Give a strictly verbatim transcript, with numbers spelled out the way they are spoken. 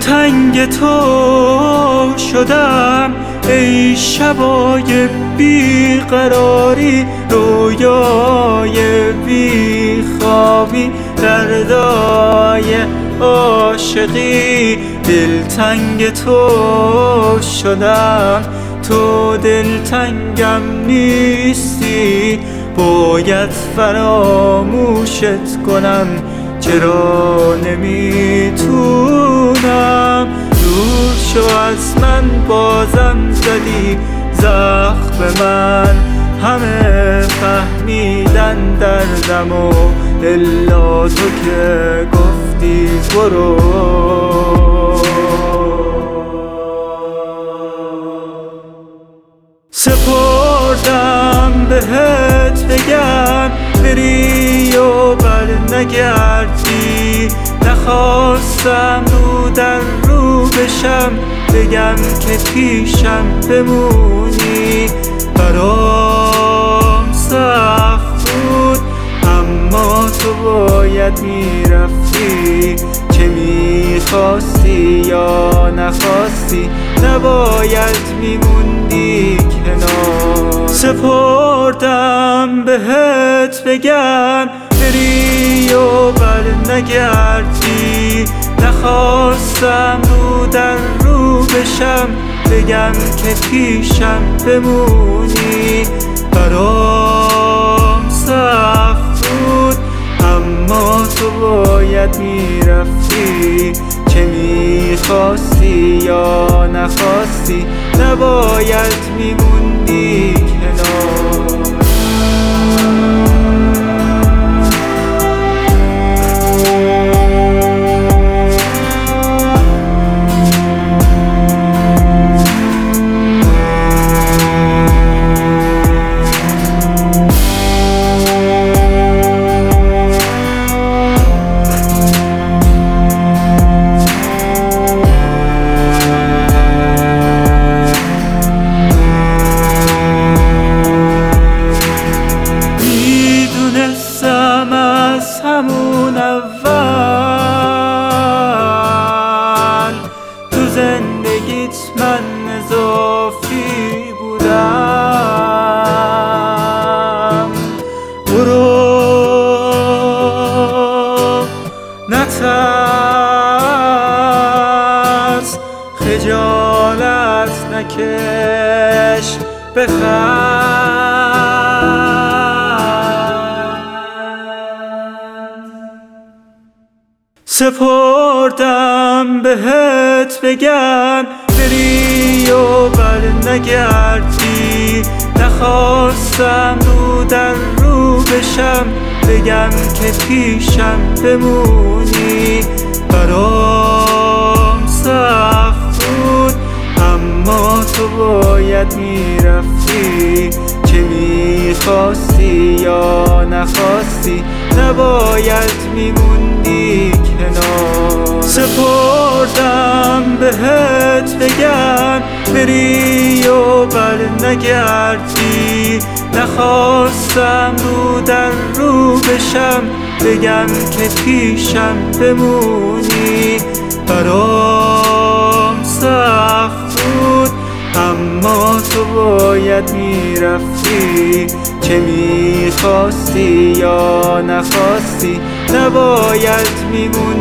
تنگ تو شدم ای شبای بیقراری، رویای بیخوابی، دردای عاشقی. دلتنگ تو شدم، تو دلتنگم نیستی، باید فراموشت کنم، چرا نمیتونم؟ دور شو از من، بازم زدی زخم من، همه فهمیدن دردم و الا تو که گفتی برو. سپردم بهت بگم بری و بر نگردی، نخواستم رو در رو بشم، بگم که پیشم بمونی. برام سخت بود اما تو باید میرفتی، چه میخواستی یا نخواستی، نباید میموندی کنار. سپردم بهت بگم بری و بر نگردی، نخواستم رو در رو بشم، بگم که پیشم بمونی. برام سخت بود اما تو باید میرفتی، چه میخواستی یا نخواستی، نباید میموندی کنار. همون اول تو زندگیت من اضافی بودم، برو نترس، خجالت نکش، بخند. سپردم بهت بگم بری و بر نگردی، نخواستم رو در رو بشم، بگم که پیشم بمونی. برام سخت بود اما تو باید میرفتی، چه میخواستی یا نخواستی، نباید میموندی کنار. سپردم بهت بگم بری و بر نگردی، نخواستم رو در رو بشم، بگم که پیشم بمونی. برام سخت بود اما تو باید میرفتی، چه میخواستی یا نخواستی، نباید میموندی